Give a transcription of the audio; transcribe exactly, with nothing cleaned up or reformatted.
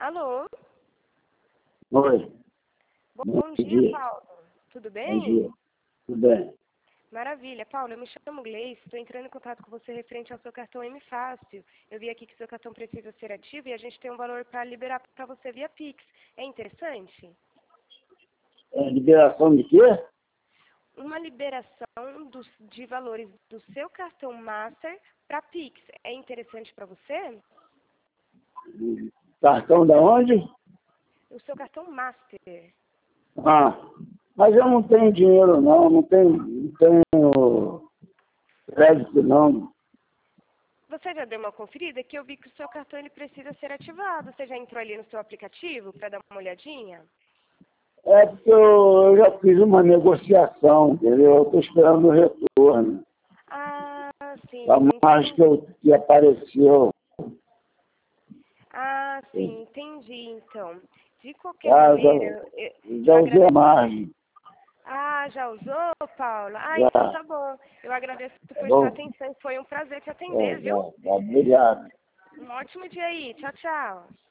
Alô? Oi. Bom, Bom dia, dia. Paulo. Tudo bem? Bom dia. Tudo bem? Maravilha. Paulo, eu me chamo Gleice, estou entrando em contato com você referente ao seu cartão M Fácil. Eu vi aqui que seu cartão precisa ser ativo e a gente tem um valor para liberar para você via Pix. É interessante? É, liberação de quê? Uma liberação dos, de valores do seu cartão Master para Pix. É interessante para você? Cartão da onde? O seu cartão Master. Ah, mas eu não tenho dinheiro não, não tenho, não tenho crédito não. Você já deu uma conferida? Que eu vi que o seu cartão ele precisa ser ativado. Você já entrou ali no seu aplicativo para dar uma olhadinha? É porque eu, eu já fiz uma negociação, entendeu? Eu estou esperando o retorno. Ah, sim. A mais que, eu, que apareceu. Ah, sim, entendi, então. De qualquer Ah, maneira, eu, já, eu já usei a agradeço. margem. Ah, já usou, Paula? Ah, então Já. tá bom. Eu agradeço Tá por sua bom? atenção. Foi um prazer te É, atender, viu? já, já, obrigado. Um ótimo dia aí. Tchau, tchau.